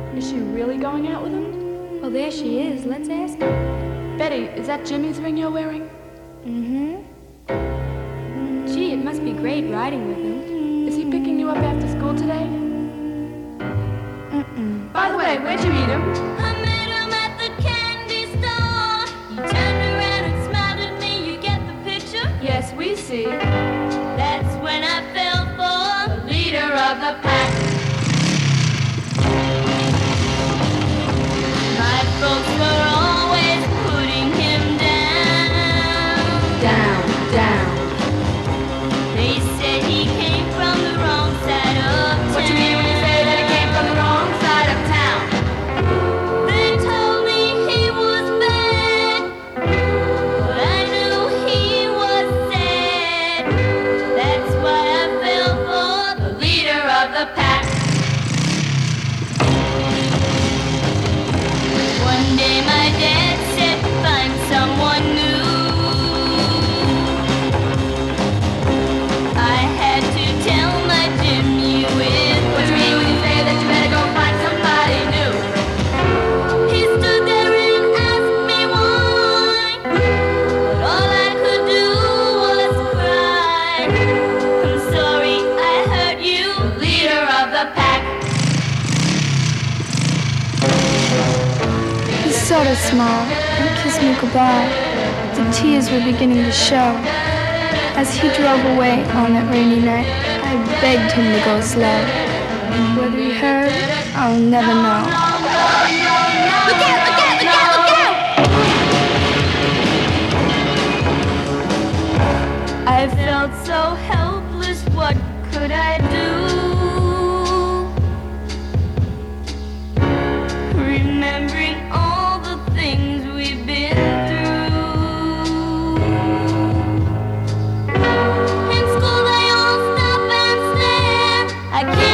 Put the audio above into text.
Is she really going out with him? Well, there she is. Let's ask her. Betty, is that Jimmy's ring you're wearing? Mm-hmm. Gee, it must be great riding with him. Is he picking you up after school today? Mm-mm. By the way, where'd you meet him? I met him at the candy store. You turned around and smiled at me. You get the picture? Yes, we see. That's when I fell for The leader of the pack. my folks were always putting him down. Down, down. They said he came from the wrong side of town. What you mean when you say that he came from the wrong side of town? They told me he was bad, but I knew he was sad. That's why I fell for The leader of the pack. One day my dad said, find someone new. I had to tell my Jimmy with What you mean when you say that you better go find somebody new? He stood there and asked me why, but all I could do was cry. I'm sorry I hurt you. The leader of the pack. He sort of smiled and kissed me goodbye. The tears were beginning to show. As he drove away on that rainy night, I begged him to go slow. Whether he heard, I'll never know. Look out, look out, look out, look out! I felt so helpless, what could I do? Remembering all the things we've been through. In school they all stop and stare. I can't